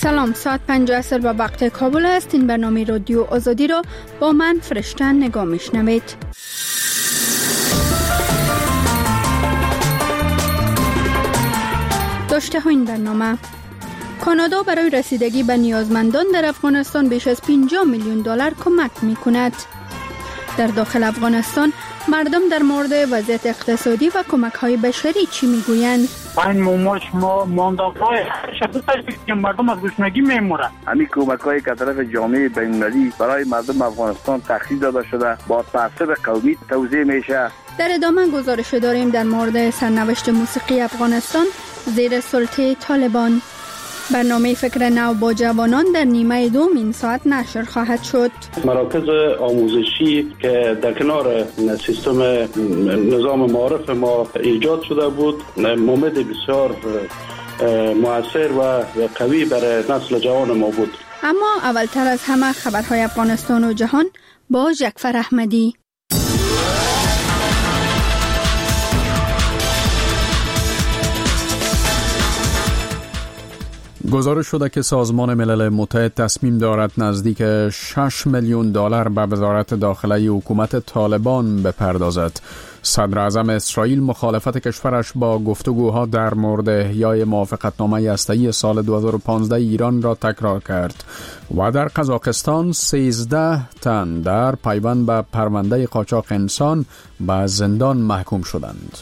سلام، ساعت 5 عصر به وقت کابل است. این برنامه رادیو آزادی را با من فرشتن نگاه میشنوید. داشته ها این برنامه: کانادا برای رسیدگی به نیازمندان در افغانستان بیش از 50 میلیون دلار کمک می کند. در داخل افغانستان مردم در مورد وضعیت اقتصادی و کمک های بشری چی می گویند؟ این موماش ما مانداهای شدید که مردم از گشنگی میمورند. همین کمک هایی که طرف جامعه بین‌المللی برای مردم افغانستان تخصیص داده شده با تعصب قومی توزیع میشه. در ادامه گزارش داریم در مورد سرنوشت موسیقی افغانستان زیر سلطه طالبان. برنامه فکر نو با جوانان در نیمه دوم این ساعت نشر خواهد شد. مراکز آموزشی که در کنار سیستم نظام معارف ما ایجاد شده بود مومد بسیار مؤثر و قوی برای نسل جوان ما بود. اما اولتر از همه خبرهای افغانستان و جهان با جعفر احمدی. گزارش شده که سازمان ملل متحد تصمیم دارد نزدیک 6 میلیون دلار به وزارت داخلی حکومت طالبان بپردازد. صدر اعظم اسرائیل مخالفت کشورش با گفتگوها در مورد احیای موافقتنامه هسته‌ای سال 2015 ایران را تکرار کرد و در قزاقستان 13 تن در پیوند به پرونده قاچاق انسان به زندان محکوم شدند.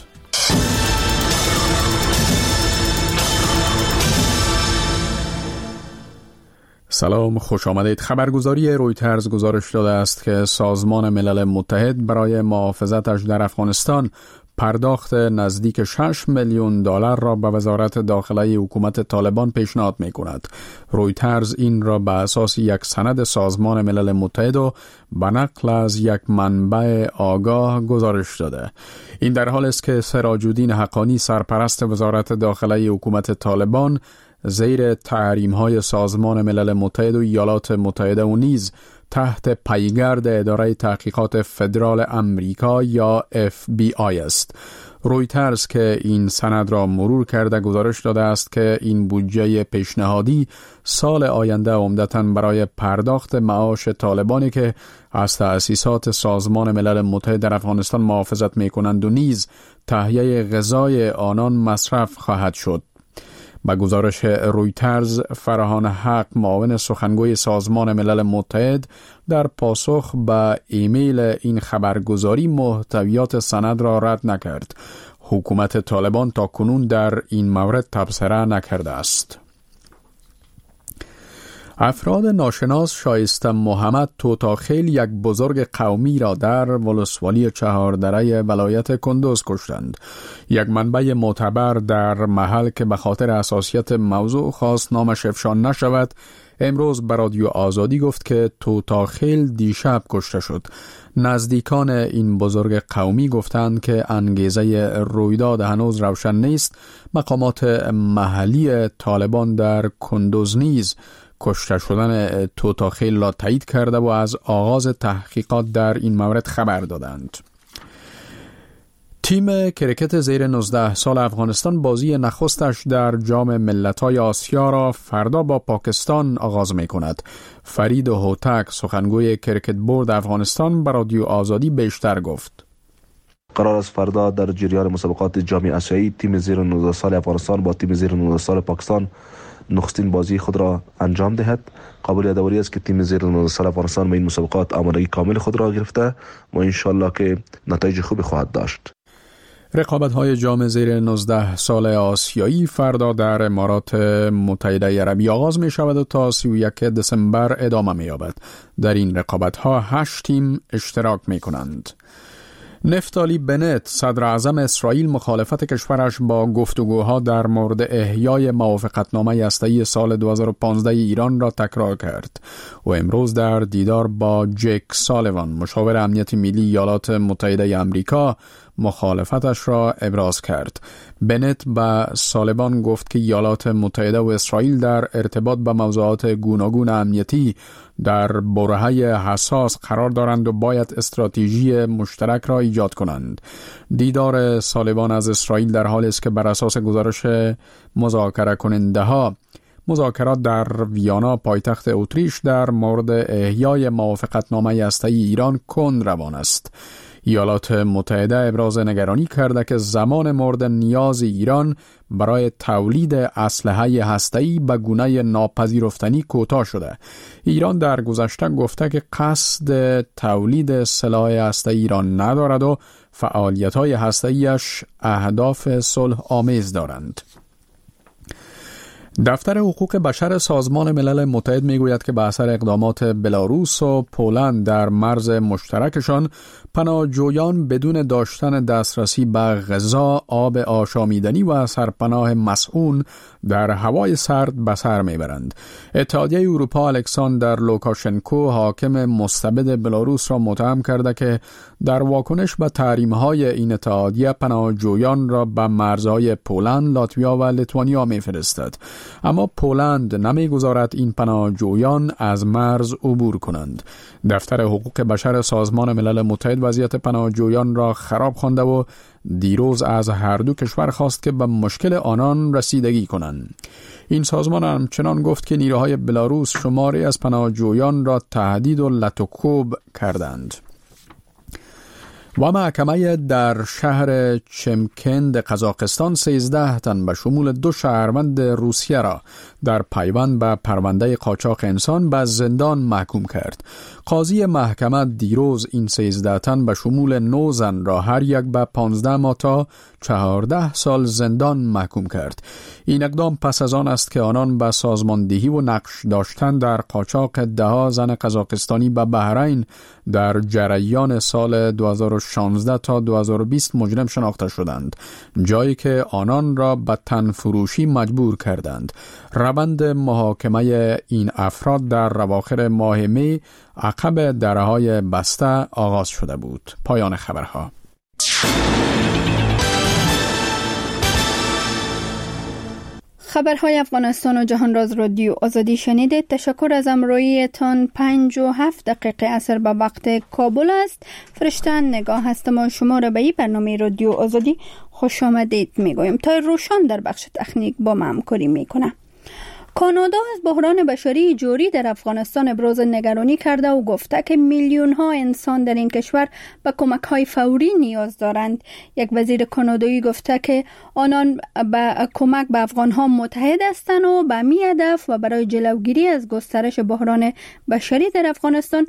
سلام، خوش آمدید. خبرگزاری رویترز گزارش داده است که سازمان ملل متحد برای محافظتش در افغانستان پرداخت نزدیک 6 میلیون دلار را به وزارت داخلی حکومت طالبان پیشنهاد می کند. رویترز این را به اساس یک سند سازمان ملل متحد و به نقل از یک منبع آگاه گزارش داده. این در حال است که سراج الدین حقانی سرپرست وزارت داخلی حکومت طالبان زیر تحریم‌های سازمان ملل متحد و ایالات متحده و نیز تحت پیگرد اداره تحقیقات فدرال امریکا یا FBI است. رویترز که این سند را مرور کرده گزارش داده است که این بودجه پیشنهادی سال آینده عمدتاً برای پرداخت معاش طالبانی که از تأسیسات سازمان ملل متحد در افغانستان محافظت می‌کنند و نیز تهیه غذای آنان مصرف خواهد شد. با گزارش رویترز، فرهان حق معاون سخنگوی سازمان ملل متحد در پاسخ به ایمیل این خبرگزاری محتویات سند را رد نکرد. حکومت طالبان تا کنون در این مورد تبصره نکرده است. افراد ناشناس شایسته محمد توتاخیل یک بزرگ قومی را در ولسوالی چهاردره ولایت کندوز کشتند. یک منبع معتبر در محل که به خاطر حساسیت موضوع خواست نامش افشا نشود امروز به رادیو آزادی گفت که توتاخیل دیشب کشته شد. نزدیکان این بزرگ قومی گفتند که انگیزه رویداد هنوز روشن نیست. مقامات محلی طالبان در کندوز نیز کشته شدن توتاخیل را تایید کرده و از آغاز تحقیقات در این مورد خبر دادند. تیم کرکت زیر 19 سال افغانستان بازی نخستش در جام ملت‌های آسیا را فردا با پاکستان آغاز می‌کند. فرید هوتک سخنگوی کرکت بورد افغانستان به رادیو آزادی بیشتر گفت. قرار است فردا در جریان مسابقات جام آسیایی تیم زیر 19 سال افغانستان با تیم زیر 19 سال پاکستان نخستین بازی خود را انجام دهد. قابل یادآوری است که تیم زیر 19 سال افغانستان به این مسابقات آمادگی کامل خود را گرفته و انشالله که نتایج خوبی خواهد داشت. رقابت‌های جام زیر 19 سال آسیایی فردا در امارات متحده عربی آغاز می شود و تا 31 دسامبر ادامه می یابد. در این رقابت‌ها 8 تیم اشتراک می کنند. نفتالی بنت صدر اعظم اسرائیل مخالفت کشورش با گفتگوها در مورد احیای موافقتنامه هسته‌ای سال 2015 ایران را تکرار کرد و امروز در دیدار با جک سالیوان مشاور امنیت ملی ایالات متحده آمریکا مخالفتش را ابراز کرد. بنت به سالیوان گفت که ایالات متحده و اسرائیل در ارتباط با موضوعات گوناگون امنیتی در برهه حساس قرار دارند و باید استراتژی مشترک را ایجاد کنند. دیدار سالیوان از اسرائیل در حالی است که بر اساس گزارش مذاکره کننده ها مذاکرات در ویانا پایتخت اتریش در مورد احیای موافقتنامه هسته‌ای ایران کند روان است. ایالات متحده ابراز نگرانی کرده که زمان مورد نیاز ایران برای تولید اسلحه هسته‌ای به گونه ناپذیرفتنی کوتاه شده. ایران در گذشته گفته که قصد تولید سلاح هسته‌ای ایران ندارد و فعالیت‌های هسته‌ایش اهداف صلح آمیز دارند. دفتر حقوق بشر سازمان ملل متحد میگوید که به اثر اقدامات بلاروس و پولند در مرز مشترکشان پناهجویان بدون داشتن دسترسی به غذا، آب آشامیدنی و سرپناه مسئول در هوای سرد به سر میبرند. اتحادیه اروپا الکساندر لوکاشنکو حاکم مستبد بلاروس را متهم کرده که در واکنش به تحریم‌های این اتحادیه پناهجویان را به مرزهای پولند، لاتویا و لیتوانیا میفرستد. اما پولند نمیگذارد این پناهجویان از مرز عبور کنند. دفتر حقوق بشر سازمان ملل متحد وضعیت پناهجویان را خراب خوانده و دیروز از هر دو کشور خواست که به مشکل آنان رسیدگی کنند. این سازمان همچنان گفت که نیروهای بلاروس شماری از پناهجویان را تهدید و لطوکوب کردند. و محکمه در شهر چمکند قزاقستان 13 تن به شمول 2 شهروند روسیه را در پیوند به پرونده قاچاق انسان به زندان محکوم کرد. قاضی محکمه دیروز این 13 تن به شمول 9 زن را هر یک به 15 ماه تا 14 سال زندان محکوم کرد. این اقدام پس از آن است که آنان به سازماندهی و نقش داشتن در قاچاق 10 زن قزاقستانی به بحرین در جریان سال 2016 تا 2020 مجرم شناخته شدند، جایی که آنان را به تن فروشی مجبور کردند. روند محاکمه این افراد در اواخر ماه می عقب درهای بسته آغاز شده بود. پایان خبرها. خبرهای افغانستان و جهان راز رادیو آزادی شنیدید. تشکر از همراهیتان. 57 دقیقه عصر به وقت کابل است. فرشته نگاه هستم و شما را به این برنامه رادیو آزادی خوش آمدید میگویم. تا روشان در بخش تکنیک با ما همکاری میکنه. کانادا از بحران بشری جاری در افغانستان ابراز نگرانی کرده و گفته که میلیون ها انسان در این کشور به کمک های فوری نیاز دارند. یک وزیر کانادایی گفته که آنان به کمک به افغان ها متحد هستند و به می هدف و برای جلوگیری از گسترش بحران بشری در افغانستان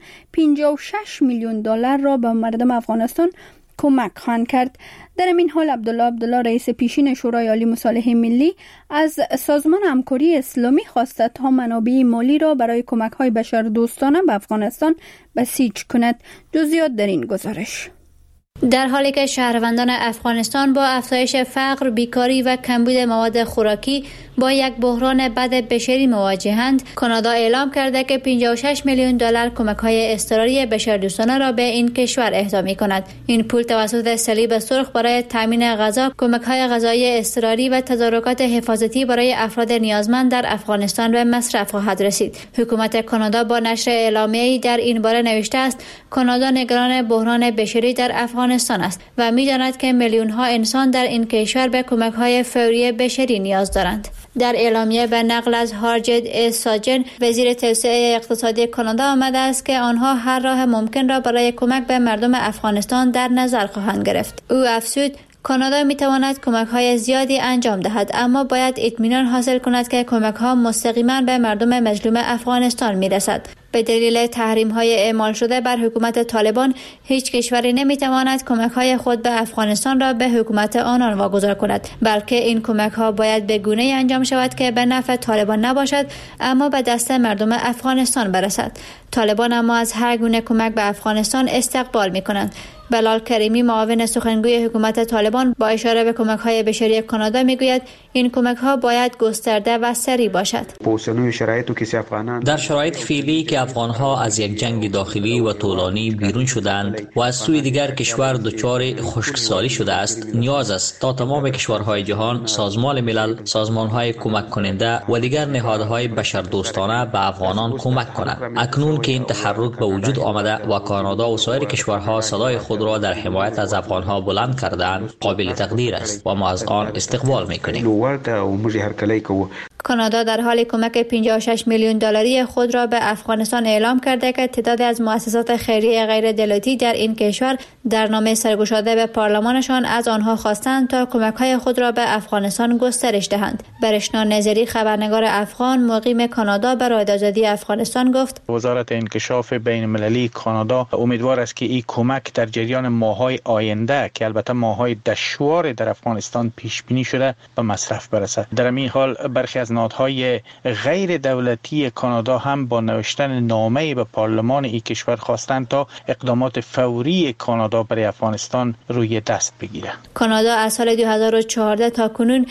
56 میلیون دلار را به مردم افغانستان کمک خواهند کرد. در این حال عبدالله رئیس پیشین شورای عالی مصالحه ملی از سازمان همکاری اسلامی خواسته تا منابع مالی را برای کمک‌های بشردوستانه به افغانستان بسیج کند. جزئیات در این گزارش. در حالی که شهروندان افغانستان با افزایش فقر، بیکاری و کمبود مواد خوراکی با یک بحران بد بشری مواجهند، کانادا اعلام کرده که 56 میلیون دلار کمک‌های اضطراری بشردوستانه را به این کشور اهدا می‌کند. این پول توسط صلیب سرخ برای تامین غذا، کمک‌های غذایی اضطراری و تدارکات حفاظتی برای افراد نیازمند در افغانستان به مصرف خواهد رسید. حکومت کانادا با نشر اعلامیه‌ای در این باره نوشته است: کانادا نگران بحران بشری در افغانستان است و می‌داند که میلیون‌ها انسان در این کشور به کمک‌های فوری بشری نیاز دارند. در اعلامیه به نقل از هارجد ساجن، وزیر توسعه اقتصادی کانادا آمده است که آنها هر راه ممکن را برای کمک به مردم افغانستان در نظر خواهند گرفت. او افزود: کانادا میتواند کمک‌های زیادی انجام دهد، اما باید اطمینان حاصل کند که کمک‌ها مستقیما به مردم مظلوم افغانستان میرسد. به دلیل تحریم‌های اعمال شده بر حکومت طالبان، هیچ کشوری نمیتواند کمک‌های خود به افغانستان را به حکومت آنان واگذار کند، بلکه این کمک‌ها باید به گونه‌ای انجام شود که به نفع طالبان نباشد اما به دست مردم افغانستان برسد. طالبان اما از هر گونه کمک به افغانستان استقبال می‌کنند. بلال کریمی، معاون سخنگوی حکومت طالبان، با اشاره به کمک‌های بشری کانادا میگوید این کمک‌ها باید گسترده و سریع باشد. در شرایط فعلی که افغان‌ها از یک جنگ داخلی و طولانی بیرون شدند و از سوی دیگر کشور دچار خشکسالی شده است، نیاز است تا تمام کشورهای جهان، سازمان ملل، سازمان‌های کمک کننده و دیگر نهادهای بشردوستانه به افغانان کمک کنند. اکنون که این تحرک به وجود آمده و کانادا و سایر کشورها صدای خود را در حمایت از افغان‌ها بلند کردند، قابل تقدیر است و ما از آن استقبال می‌کنیم. کانادا در حال کمک 56 میلیون دلاری خود را به افغانستان اعلام کرده که تعدادی از مؤسسات خیریه غیر دولتی در این کشور در نامه سرگشاده به پارلمانشان از آنها خواستند تا کمک‌های خود را به افغانستان گسترش دهند. برشنا نظری، خبرنگار افغان مقیم کانادا، به رادیو آزادی افغانستان گفت: وزارت انکشاف بین المللی کانادا امیدوار است که این کمک در جریان ماه‌های آینده که البته ماه‌های دشوار در افغانستان پیش بینی شده به مصرف برسد. در این حال برخی از نهادهای غیر دولتی کانادا هم با نوشتن نامه به پارلمان این کشور خواستند تا اقدامات فوری کانادا برای افغانستان روی دست بگیرد. کانادا از سال 2014 تا کنون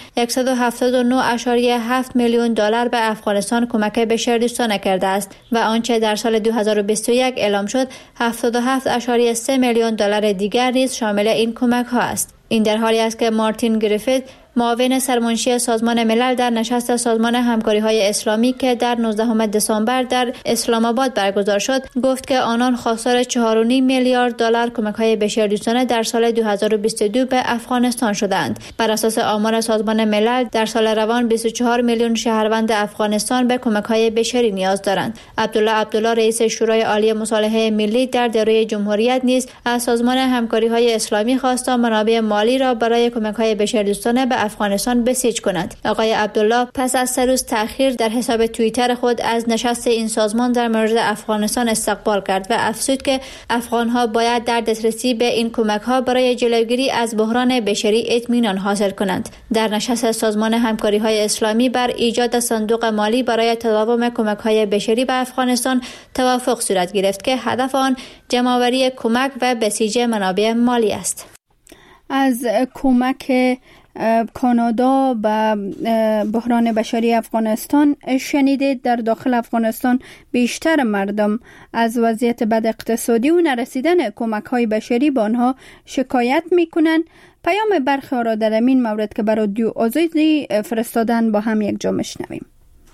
179.7 میلیون دلار به افغانستان کمک بشردوستانه کرده است و آنچه در سال 2021 اعلام شد 77.3 میلیون دلار دیگر نیز شامل این کمک ها است. این در حالی است که مارتین گریفیت، معاون سرمنشی سازمان ملل، در نشست سازمان همکاری‌های اسلامی که در 19 دسامبر در اسلام آباد برگزار شد، گفت که آنان خواستار 4.5 میلیارد دلار کمک‌های بشردوستانه در سال 2022 به افغانستان شدند. بر اساس آمار سازمان ملل در سال روان 24 میلیون شهروند افغانستان به کمک‌های بشری نیاز دارند. عبدالله رئیس شورای عالی مصالحه ملی در دوره جمهوریت نیز از سازمان همکاری‌های اسلامی خواست تا منابع مالی را برای کمک‌های بشردوستانه به افغانستان بسیج کند. آقای عبدالله پس از 3 روز تأخیر در حساب توییتر خود از نشست این سازمان در مورد افغانستان استقبال کرد و افزود که افغان‌ها باید در دسترسی به این کمک‌ها برای جلوگیری از بحران بشری اطمینان حاصل کنند. در نشست سازمان همکاری‌های اسلامی بر ایجاد صندوق مالی برای تداوم کمک‌های بشری به افغانستان توافق صورت گرفت که هدف آن جمع‌آوری کمک و بسیج منابع مالی است. از کمک کانادا به بحران بشری افغانستان شنیدید. در داخل افغانستان بیشتر مردم از وضعیت بد اقتصادی و نرسیدن کمک‌های بشری به آنها شکایت می‌کنند. پیام برخی را در این مورد که بر رادیو آزادی فرستادن با هم یک جا میشنویم.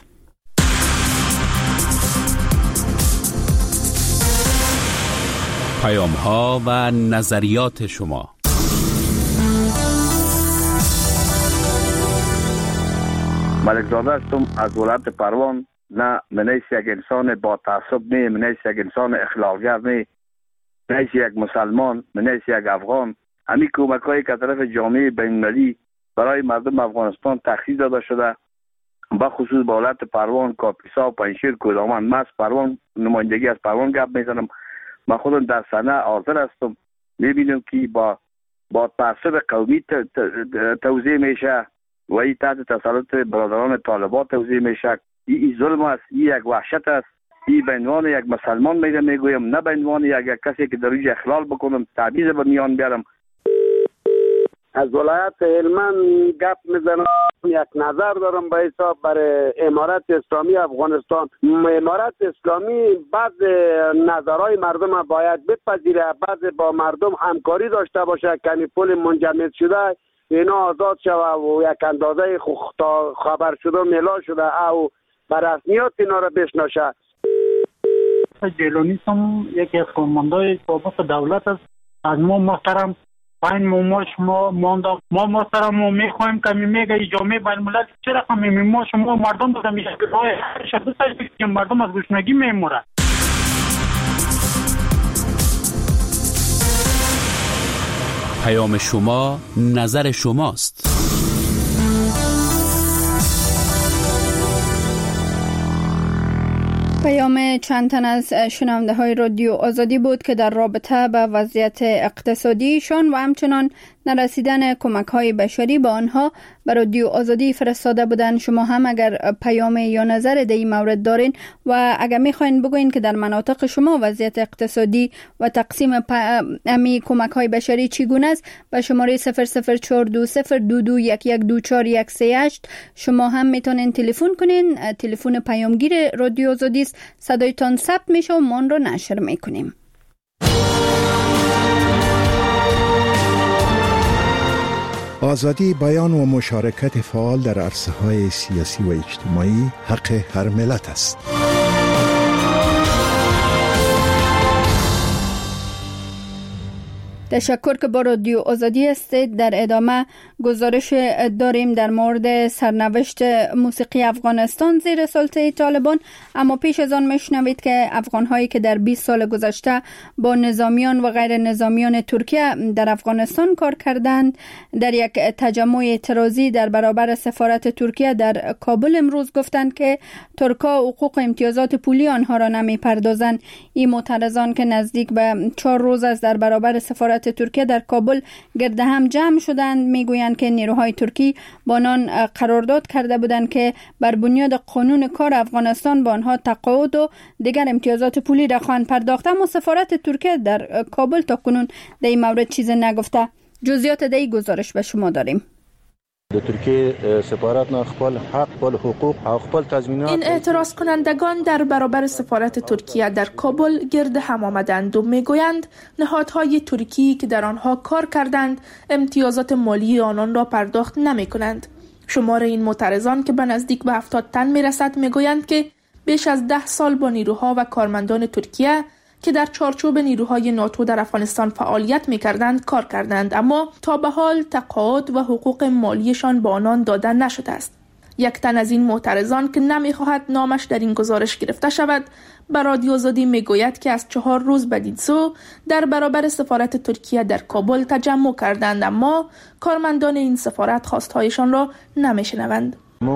پیام‌ها و نظریات شما. ملک زاده هستم از ولایت پروان. نه منیس یک انسان با تعصب نه، منیس یک انسان اخلاقگر نه، منیس یک مسلمان، منیس یک افغان. همین کمک هایی که طرف جامعه بین المللی برای مردم افغانستان تخصیص داده شده، به خصوص با ولایت پروان، کاپیسا و پنجشیر، کدامن. من از پروان نمایندگی از پروان گپ میزنم. من خودم در صحنه حاضر هستم. میبینم که با تعصب قومی توزیع میشه و این تحت تسلط برادران طالبان توزیع میشه. این ظلم است، این یک وحشت است. این به عنوان یک مسلمان میگویم، نه به عنوان یک کسی که در اینجا اخلال بکنم، تعویض به میان بیارم. از ولایت هلمند گپ میزنم. یک نظر دارم به حساب برای امارت اسلامی افغانستان. امارت اسلامی بعض نظرهای مردم باید بپذیره، بعض با مردم همکاری داشته باشه که پول منجمد شده اینا آزاد شوه و یک اندازه خبر شده ملا شده او بر رسمیات اینا را بشناشه. جیلانی هم یکی از کارمندای بابت دولت است. از ما محترم پایین ما شما مانده ما محترم ما میخوایم که میگه جامعه بین الملل چه رقم ما شما مردم بودم میشه که مردم از گشنگی میمورد. پیام شما نظر شماست. پیام چند تن از شنونده های رادیو آزادی بود که در رابطه با وضعیت اقتصادیشان و همچنان نرسیدن کمک های بشری به آنها به رادیو آزادی فرستاده بودن. شما هم اگر پیام یا نظر در این مورد دارین و اگر میخواین بگوین که در مناطق شما وضعیت اقتصادی و تقسیم امی کمک های بشری چگونه است، به شماره 0042022112438 شما هم میتونین تلفن کنین. تلفن پیامگیر رادیو آزادی است. صدایتان ثبت میشه و ما رو نشر میکنیم. آزادی بیان و مشارکت فعال در عرصه‌های سیاسی و اجتماعی حق هر ملت است. تشکر که با رادیو آزادی هستید. در ادامه گزارش داریم در مورد سرنوشت موسیقی افغانستان زیر سلطه طالبان، اما پیش از آن میشنوید که افغان‌هایی که در 20 سال گذشته با نظامیان و غیر نظامیان ترکیه در افغانستان کار کردند در یک تجمع اعتراضی در برابر سفارت ترکیه در کابل امروز گفتند که ترکا حقوق امتیازات پولی آنها را نمی‌پردازند. این معترضان که نزدیک به 4 روز از در برابر سفارت ترکیه در کابل گرد هم جمع شدند میگویند که نیروهای ترکی با آنان قرارداد کرده بودند که بر بنیاد قانون کار افغانستان با آنها تقاعد و دیگر امتیازات پولی را خواهند پرداخت، اما سفارت ترکیه در کابل تا کنون در این مورد چیزی نگفته. جزئیات در این گزارش به شما داریم. ترکیه سفارت خپل حق و حقوق او خپل تضمینات. این اعتراض کنندگان در برابر سفارت ترکیه در کابل گرد هم آمدند و میگویند نهادهای ترکی که در آنها کار کردند امتیازات مالی آنان را پرداخت نمی کنند. شمار این معترضان که به نزدیک به 70 تن میرسد میگویند که بیش از 10 سال با نیروها و کارمندان ترکیه که در چارچوب نیروهای ناتو در افغانستان فعالیت می‌کردند کار کردند، اما تا به حال تقاعد و حقوق مالیشان به آنان داده نشده است. یک تن از این معترضان که نمی‌خواهد نامش در این گزارش گرفته شود به رادیو آزادی میگوید که از 4 روز بدین سو در برابر سفارت ترکیه در کابل تجمع کردند، اما کارمندان این سفارت خواستهایشان را نمی‌شنوند.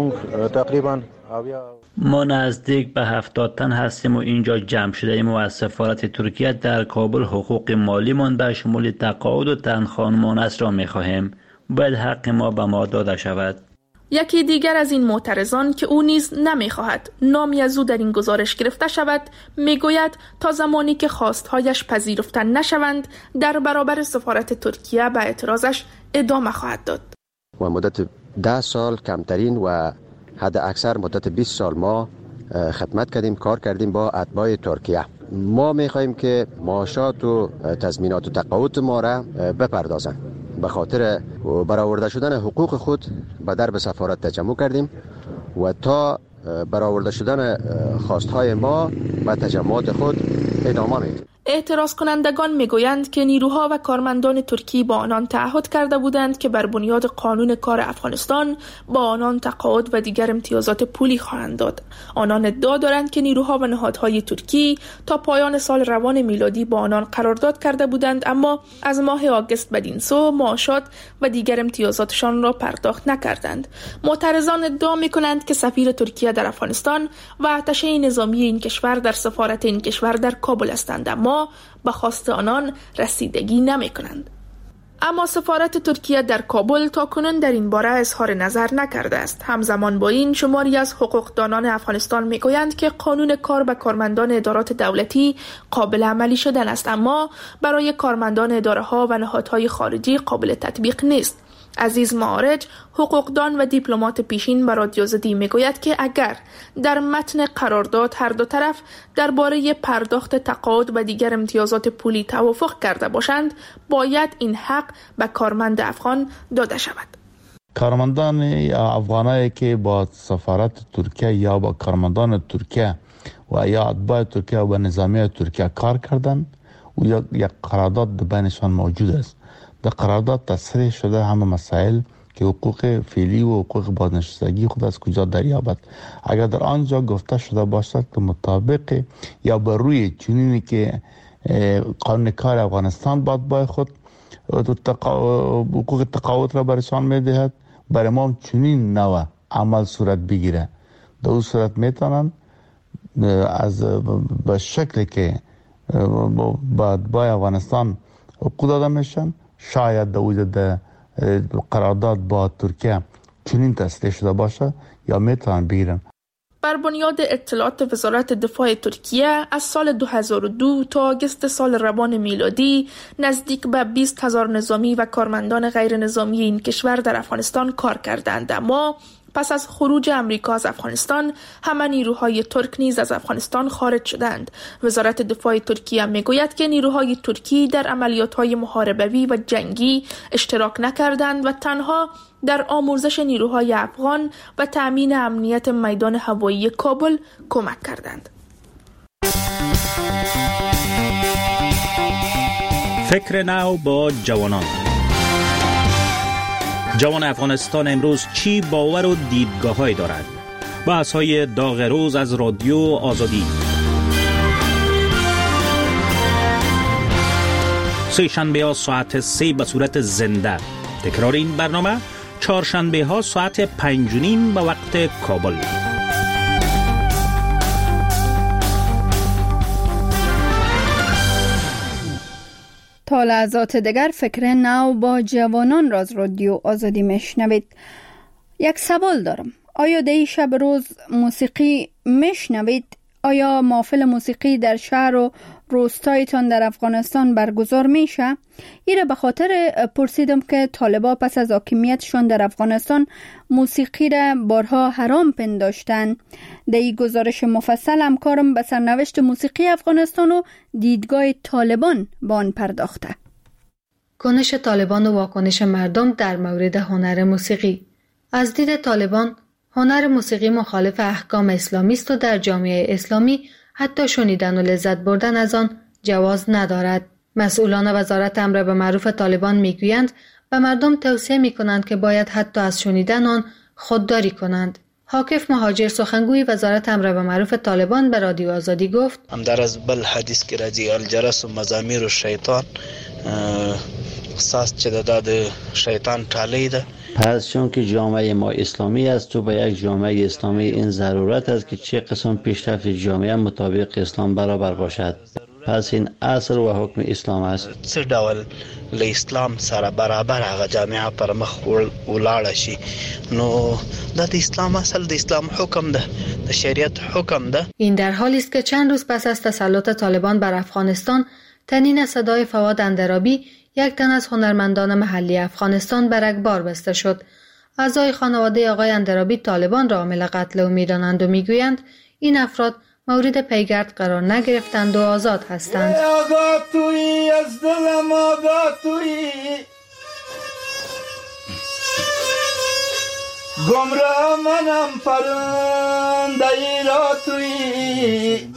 ما نزدیک به 70 تن هستیم و اینجا جمع شده ایم و از سفارت ترکیه در کابل حقوق مالی من به شمول تقاعد و تنخوان مانست را می خواهیم. باید حق ما به ما داده شود. یکی دیگر از این معترضان که او نیز نمی خواهد نامی از او در این گزارش گرفته شود میگوید تا زمانی که خواستهایش پذیرفته نشوند در برابر سفارت ترکیه به اعتراضش ادامه خواهد داد. و مدت 10 سال کمترین و حد اکثر مدت 20 سال ما خدمت کردیم، کار کردیم با اتباع ترکیه. ما میخواهیم که معاشات و تضمینات و تقاعد ما را بپردازند. به خاطر برآورده شدن حقوق خود به درب سفارت تجمع کردیم و تا برآورده شدن خواستهای ما به تجمعات خود ادامه میدیم. اعتراض کنندگان میگویند که نیروها و کارمندان ترکی با آنان تعهد کرده بودند که بر بنیاد قانون کار افغانستان با آنان تقاعد و دیگر امتیازات پولی خواهند داد. آنان ادعا دارند که نیروها و نهادهای ترکی تا پایان سال روان میلادی با آنان قرارداد کرده بودند، اما از ماه آگوست بدین سو معاشات و دیگر امتیازاتشان را پرداخت نکردند. معترضان ادعا میکنند که سفیر ترکیه در افغانستان و ارتش نظامی این کشور در سفارت این کشور در کابل هستند، اما به خواست آنان رسیدگی نمی کنند. اما سفارت ترکیه در کابل تا کنون در این باره اظهار نظر نکرده است. همزمان با این شماری از حقوقدانان افغانستان میگویند که قانون کار به کارمندان ادارات دولتی قابل عملی شدن است، اما برای کارمندان اداره ها و نهادهای خارجی قابل تطبیق نیست. عزیز معارج، حقوقدان و دیپلمات پیشین به رادیو آزادی میگوید که اگر در متن قرارداد هر دو طرف درباره پرداخت تقاعد و دیگر امتیازات پولی توافق کرده باشند، باید این حق به کارمند افغان داده شود. کارمندان افغانایی که با سفارت ترکیه یا با کارمندان ترکیه و یا اتباع ترکیه و نظامی ترکیه کار کردند و یک قرارداد بینشان موجود است. در قرارداد تصریح شده همه مسائل که حقوق فعلی و حقوق بازنشستگی خود از کجا دریابد. اگر در آنجا گفته شده باشد که مطابق یا بر روی چنینی که قانون کار افغانستان با خود حقوق تقاعد را برشان میدهد، برای ما چنین نوع عمل صورت بگیره، در اون صورت میتونن از به شکلی که با افغانستان حقوق داده میشن، شاید در وجود قرارداد با ترکیه چنین تصریح شده باشه یا میتونن بگیرن. بر بنیاد اطلاعات وزارت دفاع ترکیه از سال 2002 تا آگوست سال روان میلادی نزدیک به 20,000 نظامی و کارمندان غیر نظامی این کشور در افغانستان کار کردند، اما پس از خروج امریکا از افغانستان همه نیروهای ترک نیز از افغانستان خارج شدند. وزارت دفاع ترکیه میگوید که نیروهای ترکی در عملیات‌های محاربوی و جنگی اشتراک نکردند و تنها در آموزش نیروهای افغان و تأمین امنیت میدان هوایی کابل کمک کردند. فکر نو با جوانان. جوان افغانستان امروز چی باور و دیدگاه‌هایی دارد؟ بحث‌های داغ روز از رادیو آزادی. سه شنبه ها ساعت 3 به صورت زنده. تکرار این برنامه چهارشنبه ها ساعت 5:30 به وقت کابل. تا لحظات دیگر فکر نو با جوانان را از رادیو آزادی میشنوید. یک سوال دارم. آیا در شب روز موسیقی میشنوید؟ آیا محفل موسیقی در شهر و روستایتان در افغانستان برگزار میشه؟ ایره به خاطر پرسیدم که طالبا پس از حاکمیتشان در افغانستان موسیقی را بارها حرام پنداشتن. در این گزارش مفصل همکارم به سرنوشت موسیقی افغانستان و دیدگاه طالبان با آن پرداخته. کنش طالبان و واکنش مردم در مورد هنر موسیقی. از دید طالبان هنر موسیقی مخالف احکام اسلامی است و در جامعه اسلامی حتی شنیدن و لذت بردن از آن جواز ندارد. مسئولان وزارت امر به معروف طالبان میگویند و مردم توصیه میکنند که باید حتی از شنیدن آن خودداری کنند. حاکف مهاجر سخنگوی وزارت امر به معروف طالبان به رادیو آزادی گفت: در از بل حدیث که راځي الجرس و مزامیر و شیطان ساز چې د شیطان ټالی ده. پس چون که جامعه ما اسلامی است تو به یک جامعه اسلامی این ضرورت است که چه قسم پیشرفت جامعه مطابق اسلام برابر باشد. پس این اصل و حکم اسلام است. څه ډول له اسلام سره برابر هغه جامعه پر مخ ولاړ شي. نو د اسلام اصل د اسلام حکم ده، د شریعت حکم ده. این در حالی است که چند روز پس از تسلط طالبان بر افغانستان تنین صدای فواد اندرابی، یک تن از هنرمندان محلی افغانستان، بر اخبار بسته شد. اعضای خانواده آقای اندرابی طالبان را عامل قتل او می‌دانند و میگویند این افراد مورد پیگرد قرار نگرفتند و آزاد هستند. آزاد تویی از دلم، آزاد تویی گمراه منم، پرنده ای را تویی.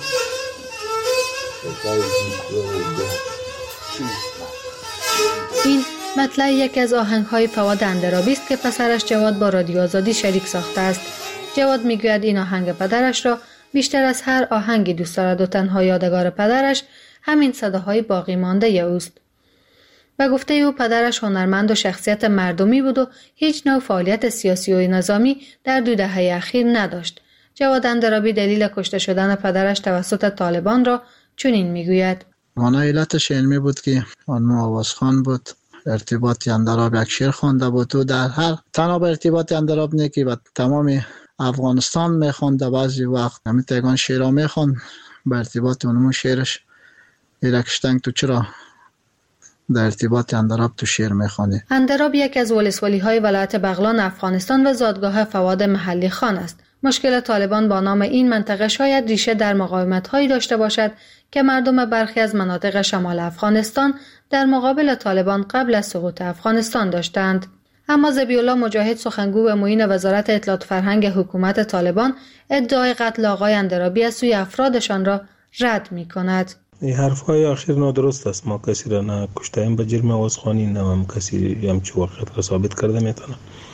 این مطلع یکی از آهنگ‌های فواد اندرابی است که پسرش جواد با رادیو آزادی شریک ساخته است. جواد میگوید این آهنگ پدرش را بیشتر از هر آهنگی دوست دارد و تنها یادگار پدرش همین صداهای باقی مانده اوست. و گفته او پدرش هنرمند و شخصیت مردمی بود و هیچ نوع فعالیت سیاسی و نظامی در 2 دهه اخیر نداشت. جواد اندرابی دلیل کشته شدن پدرش توسط طالبان را چنین میگوید: وانا علتش علمی بود که آنمو آوازخوان بود، ارتباطی اندراب یک شعر خوانده بود و در هر تنها به ارتباطی اندراب نه که تمام افغانستان میخوانده، بعضی وقت همین تگان شعرها میخوان به ارتباط اونمو شعرش ایرکشتنگ تو چرا در ارتباط اندراب تو شعر میخوانه. اندراب یکی از ولسوالی های ولایت بغلان افغانستان و زادگاه فواد محلی خان است. مشکل طالبان با نام این منطقه شاید ریشه در مقاومت‌هایی داشته باشد که مردم برخی از مناطق شمال افغانستان در مقابل طالبان قبل از سقوط افغانستان داشتند. اما ذبیح‌الله مجاهد، سخنگو به معین وزارت اطلاعات فرهنگ حکومت طالبان، ادعای قتل آقای اندرابی از سوی افرادشان را رد می‌کند. این حرف‌های آخر نادرست است. ما کسی را نه کشتیم به جرم آوازخوانی، نه هم کسی همچی واقعیت را ثابت کرده میتونه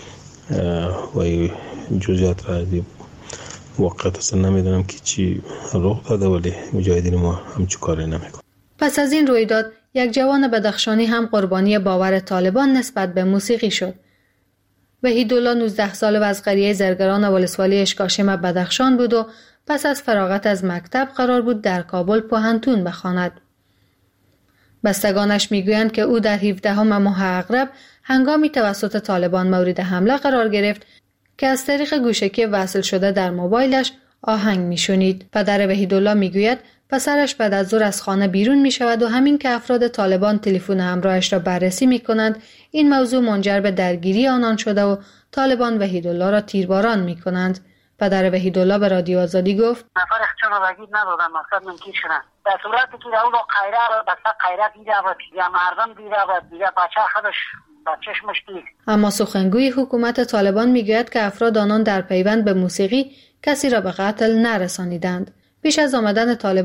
و جزئیات را واقعیت اصلا نمیدونم که چی رخ داده، ولی مجاهدین ما همچی کاری نمیکنن. پس از این رویداد یک جوان بدخشانی هم قربانی باور طالبان نسبت به موسیقی شد. وحیدالله 19 ساله و از قریه زرگران ولسوالی اشکاشم بدخشان بود و پس از فراغت از مکتب قرار بود در کابل پوهنتون بخواند. بستگانش میگویند که او در 17 ماه اغرب هنگامی توسط طالبان مورد حمله قرار گرفت که از طریق گوشکی وصل شده در موبایلش آهنگ میشنید. پدر وحیدالله میگوید پسرش بعد از ظهر از خانه بیرون می شود و همین که افراد طالبان تلفن همراهش را بررسی می کنند، این موضوع منجر به درگیری آنان شده و طالبان وحیدالله را تیرباران می کنند. پدر وحیدالله به رادیو آزادی گفت: نفر اخچان را بگید ندادم، مقصد من کی شدن در صورتی که اون قیره را بسته قیره دیده بود یا مردم دیده بود دیگه بچه خودش بچهش دید. اما سخنگوی حکومت طالبان میگوید که افراد آنان در پیوند به موسیقی کسی را به قتل نرسانیدند. پیش از آمدن طالبان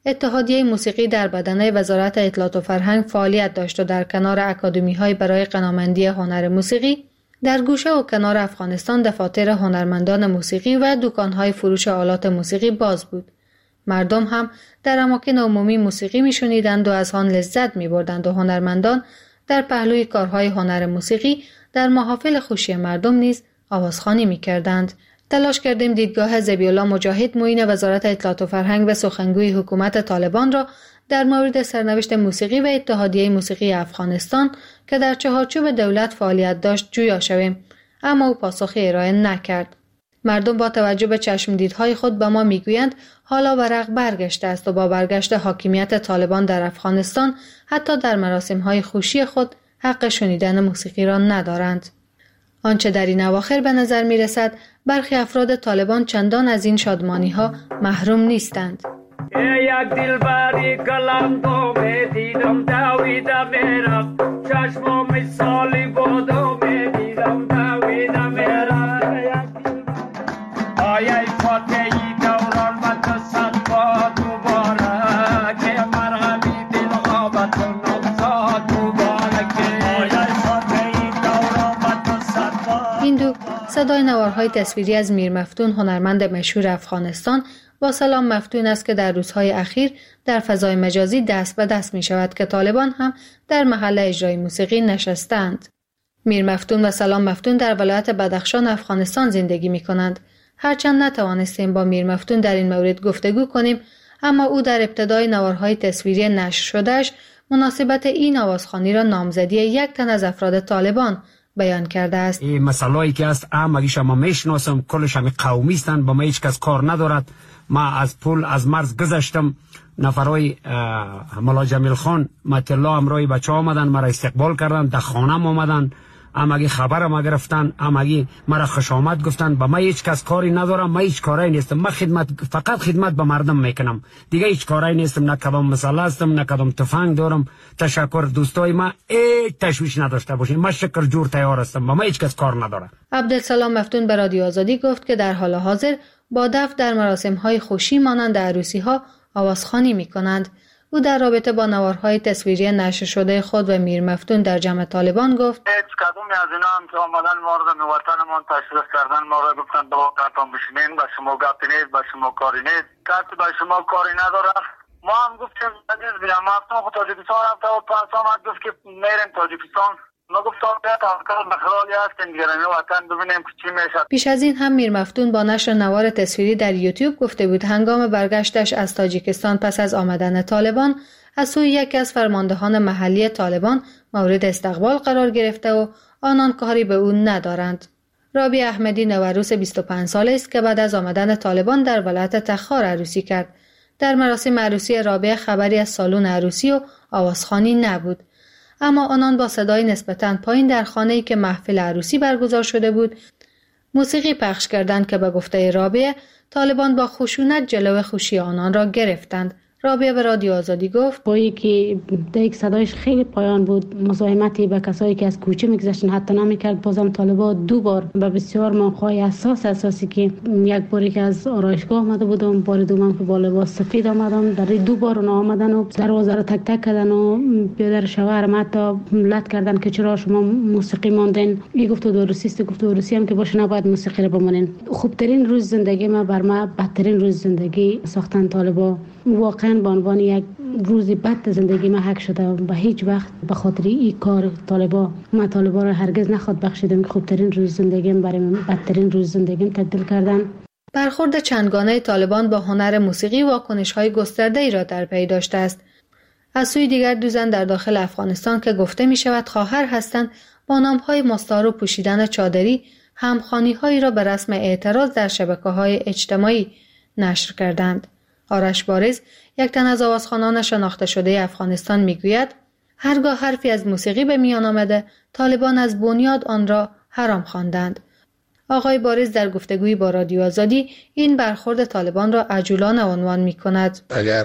اتحادیه موسیقی در بدنه وزارت اطلاعات و فرهنگ فعالیت داشت و در کنار اکادمی‌های برای غنامندی هنر موسیقی در گوشه و کنار افغانستان دفاتر هنرمندان موسیقی و دکان‌های فروش آلات موسیقی باز بود. مردم هم در اماکن عمومی موسیقی می‌شنیدند و از آن لذت می‌بردند و هنرمندان در پهلوی کارهای هنر موسیقی در محافل خوشی مردم نیز آوازخوانی می‌کردند. تلاش کردیم دیدگاه ذبی‌الله مجاهد معین وزارت اطلاعات و فرهنگ و سخنگوی حکومت طالبان را در مورد سرنوشت موسیقی و اتحادیه موسیقی افغانستان که در چهارچوب دولت فعالیت داشت جویا شویم، اما او پاسخی ارائه نکرد. مردم با توجه به چشمدیدهای خود به ما میگویند حالا ورق برگشته است و با برگشت حاکمیت طالبان در افغانستان حتی در مراسم‌های خوشی خود حق شنیدن موسیقی را ندارند. آنچه در این اواخر به نظر می رسد برخی افراد طالبان چندان از این شادمانی‌ها محروم نیستند. یک دلبری کلم دومه دیدم دویدم میرم چشم مثالی بودم دیدم دویدم میرم آیای فاتحی دوران و تصد با دوباره که مرغمی دل غابت و نبزاد دوباره که آیای فاتحی دوران و تصد با. این دو صدای نوارهای تصویری از میر مفتون هنرمند مشهور افغانستان با سلام مفتون است که در روزهای اخیر در فضای مجازی دست به دست می شود که طالبان هم در محل اجرای موسیقی نشستند. میر مفتون و سلام مفتون در ولایت بدخشان افغانستان زندگی می کنند. هرچند نتوانستیم با میر مفتون در این مورد گفتگو کنیم، اما او در ابتدای نوارهای تصویری نشر شدهش مناسبت این آوازخوانی را نامزدی یک تن از افراد طالبان بیان کرده است. این مسائلی که است همگیش ما میشناسم، کلش هم قومی هستند، با ما هیچ کس کار ندارد. ما از پل از مرز گذشتم، نفرای ملا جمیل خان مت الله امرای بچه آمدن مرا استقبال کردن، در خانم آمدن، همگی خبر ما گرفتن، همگی مرا خوش آمد گفتن. با ما هیچ کس کاری ندارم، ما هیچ کاری نیستم، ما فقط خدمت به مردم میکنم، دیگه هیچ کاری نیستم، نه کدام مسئله هستم، نه کدام تفنگ دارم. تشکر دوستای ما، هیچ تشویش نداشته باشین، ما شکر جور تیار هستم، با ما هیچ کس کار نداره. عبدالسلام مفتون به رادیو آزادی گفت که در حال حاضر با دف در مراسم‌های خوشی مانند عروسی‌ها آوازخوانی می‌کنند. او در رابطه با نوارهای تصویری نشر شده خود و میر مفتون در جمع طالبان گفت: هیچ کدومی از اینا هم که آمدن ما را به وطنمان تشریف کردن، ما را گفتن با وطنتان بشینین، با شما گپی نیست، با شما کاری نیست، کسی با شما کاری نداره. ما هم گفتیم عزیز بیام مفتون خود تاجیکستان رفته و پس آمد گفت که میریم تاجیکستان. پیش از این هم میر مفتون با نشر نوار تصویری در یوتیوب گفته بود هنگام برگشتش از تاجیکستان پس از آمدن طالبان از سوی یکی از فرماندهان محلی طالبان مورد استقبال قرار گرفته و آنان کاری به او ندارند. رابی احمدی نوروز 25 ساله است که بعد از آمدن طالبان در ولایت تخار عروسی کرد. در مراسم عروسی رابی خبری از سالن عروسی و آوازخوانی نبود، اما آنان با صدای نسبتاً پایین در خانه‌ای که محفل عروسی برگزار شده بود موسیقی پخش کردند که به گفته رابعه طالبان با خشونت جلو خوشی آنان را گرفتند. رابعه به رادیو آزادی گفت با که یک صدایش خیلی پایان بود، مزاحمتی به کسایی که از کوچه میگذشتن حتی نمیکرد. بازم طالبان دو بار به بسیار موقعی اساسی که یک باری که از آرایشگاه آمده بودم، بار دوم که با لباس سفید آمدم، در دو بار اونا آمدن و دروازه رو تک تک کردن و در شوهرم حتی لط کردن که چرا شما موسیقی ماندین. این گفت دوروسیست، گفت دوروسی هم که باشه نباید موسیقی رو بمونین. خوبترین روز زندگی ما بر ما بدترین روز زندگی ساختن طالبان. واقعا به عنوان یک روزی بد زندگی ما حق شده و هیچ وقت به خاطر این کار طالبان را هرگز نخواد بخشیدم که خوبترین روز زندگیم برای من بدترین روز زندگیم تبدیل کردن. برخورد چندگانه طالبان با هنر موسیقی واکنش‌های گسترده‌ای را در پی داشته است. از سوی دیگر دو زن در داخل افغانستان که گفته می شود خواهر هستند با نام‌های مستعار و پوشیدن چادری همخوانی‌هایی را به رسم اعتراض در شبکه‌های اجتماعی نشر کردند. آرش بارز، یک تن از آوازخوانان شناخته شده افغانستان میگوید هرگاه حرفی از موسیقی به میان آمده طالبان از بنیاد آن را حرام خواندند. آقای بارز در گفتگویی با رادیو آزادی این برخورد طالبان را عجولانه عنوان می‌کند. اگر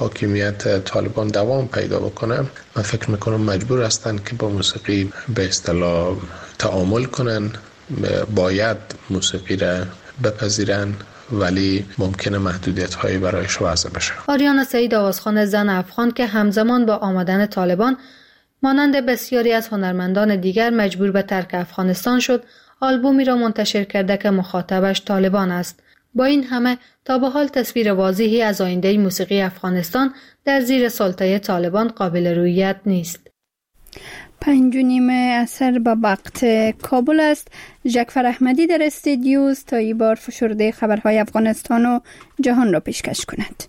حاکمیت طالبان دوام پیدا بکنه، من فکر میکنم مجبور هستند که با موسیقی به اصطلاح تعامل کنن، باید موسیقی را بپذیرن ولی ممکنه محدودیت هایی برایش وضع بشه. آریانا سعید آوازخوان زن افغان که همزمان با آمدن طالبان مانند بسیاری از هنرمندان دیگر مجبور به ترک افغانستان شد، آلبومی را منتشر کرده که مخاطبش طالبان است. با این همه تا به حال تصویر واضحی از آینده موسیقی افغانستان در زیر سلطه طالبان قابل رویت نیست. 5:30 عصر به وقت کابل است. جعفر احمدی در استودیو تا این بار فشرده خبرهای افغانستان و جهان را پیشکش کند.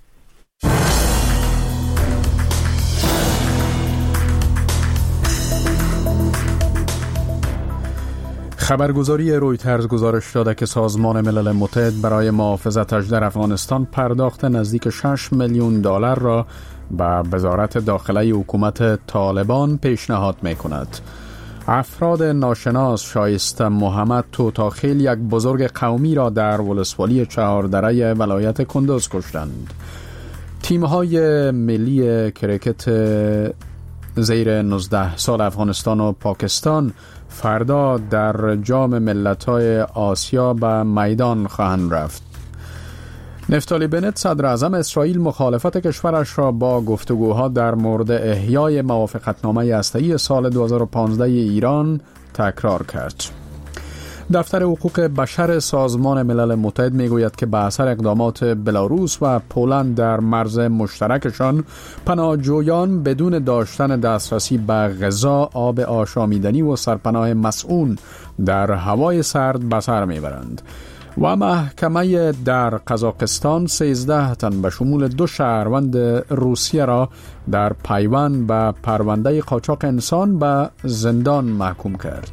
خبرگزاری رویترز گزارش داده که سازمان ملل متحد برای محافظتش در افغانستان پرداخت نزدیک 6 میلیون دلار را به وزارت داخله حکومت طالبان پیشنهاد می کند. افراد ناشناس شایسته محمد توتاخیل یک بزرگ قومی را در ولسوالی چهاردره ولایت کندوز کشتند. تیم‌های ملی کرکت زیر 19 سال افغانستان و پاکستان فردا در جام ملت‌های آسیا به میدان خواهند رفت. نفتالی بنت صدر اعظم اسرائیل مخالفت کشورش را با گفتگوها در مورد احیای موافقتنامه هسته‌ای سال 2015 ایران تکرار کرد. دفتر حقوق بشر سازمان ملل متحد میگوید که به اثر اقدامات بلاروس و پولند در مرز مشترکشان پناهجویان بدون داشتن دسترسی به غذا، آب آشامیدنی و سرپناه مسئول در هوای سرد به سر میبرند. و محکمه در قزاقستان 13 تن به شمول 2 شهروند روسیه را در پیوند به پرونده قاچاق انسان به زندان محکوم کرد.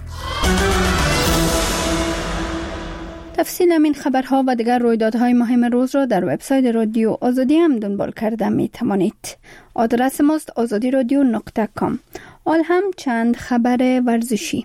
تفصیل این خبرها و دیگر رویدادهای مهم روز را در وبسایت رادیو آزادی هم دنبال کرده می توانید. آدرس ماست azadiradio.com. حال هم چند خبر ورزشی.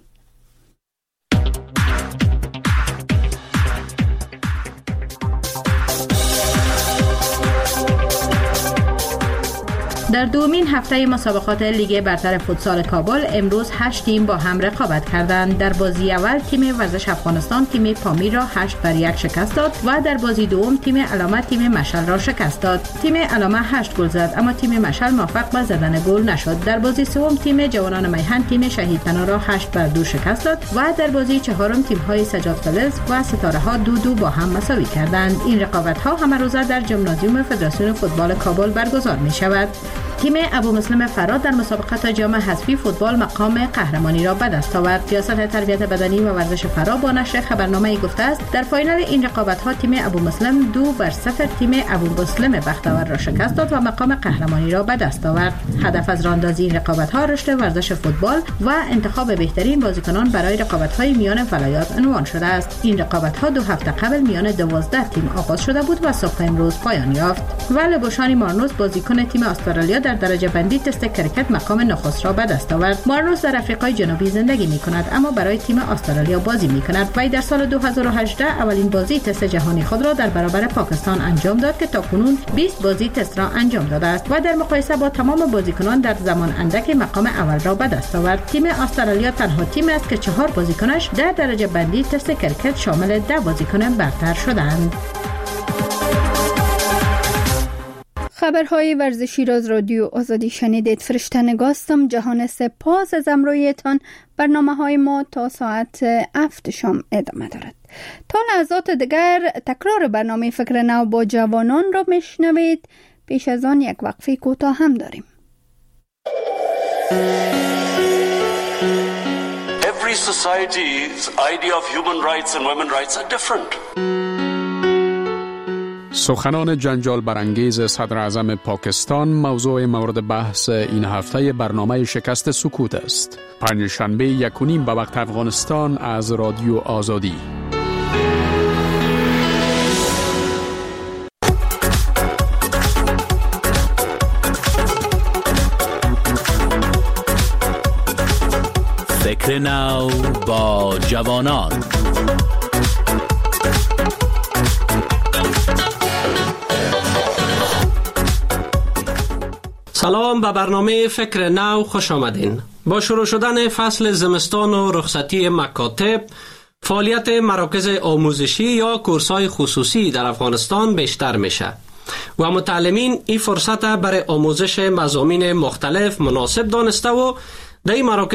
در دومین هفته مسابقات لیگ برتر فوتسال کابل امروز 8 تیم با هم رقابت کردند. در بازی اول تیم ورزش افغانستان تیم پامیر را 8-1 شکست داد و در بازی دوم تیم علامه تیم مشعل را شکست داد. تیم علامه 8 گل زد اما تیم مشعل موفق به زدن گل نشد. در بازی سوم تیم جوانان میهن تیم شهید پناه را 8-2 شکست داد و در بازی چهارم تیم‌های سجاد فلز و ستاره ها 2-2 با هم مساوی کردند. این رقابت‌ها همه روزه در ژیمنازیوم فدراسیون فوتبال کابل برگزار می‌شود. تیم ابو مسلم فراد در مسابقات جام حذفی فوتبال مقام قهرمانی را به دست آورد. ریاست تربیت بدنی و ورزش فرا با نشر خبرنامه گفته است در فاینال این رقابت‌ها تیم ابو مسلم 2-0 تیم ابو مسلم بختور را شکست داد و مقام قهرمانی را به دست آورد. هدف از راهاندازی این رقابت‌ها رشد ورزش فوتبال و انتخاب بهترین بازیکنان برای رقابت‌های میان ولایات عنوان شده است. این رقابت‌ها 2 هفته قبل میان 12 تیم آغاز شده بود و صبح امروز پایان یافت. ولبوشانی مارنوس بازیکن تیم استرالیا در درجه بندی تست کرکت مقام نخست را به دست آورد. مارنوس در آفریقای جنوبی زندگی می‌کند اما برای تیم استرالیا بازی می‌کند. وی در سال 2018 اولین بازی تست جهانی خود را در برابر پاکستان انجام داد که تاکنون 20 بازی تست را انجام داده است و در مقایسه با تمام بازیکنان در زمان اندک مقام اول را به دست آورد. تیم استرالیا تنها تیم است که 4 بازیکنش در درجه بندی تست کرکت شامل 10 بازیکن برتر شدند. خبرهای ورزشی را از رادیو آزادی شنیدید. فرشته نگاستم. جهان سپاس از امرویتان. برنامه‌های ما تا ساعت 7 شام ادامه دارد. تا لحظات دیگر تکرار برنامه فکر نو با جوانان را میشنوید. پیش از آن یک وقفه کوتاه هم داریم. Every society's idea of human rights and women's rights are different. سخنان جنجال برانگیز صدر اعظم پاکستان موضوع مورد بحث این هفته برنامه شکست سکوت است. پنجشنبه 1:30 به وقت افغانستان از رادیو آزادی. فکر نو با جوانان. سلام، به برنامه فکر نو خوش آمدین. با شروع شدن فصل زمستان و رخصتی مکاتب فعالیت مراکز آموزشی یا کورس‌های خصوصی در افغانستان بیشتر میشه و متعلمین این فرصت برای آموزش مضامین مختلف مناسب دانسته و در این مراکز